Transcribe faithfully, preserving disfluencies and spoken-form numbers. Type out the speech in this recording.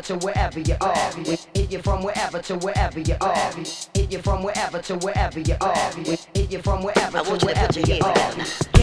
to wherever you are. We hit you from wherever to wherever you are. Hit you from wherever to wherever you are. We hit you from wherever to wherever you are.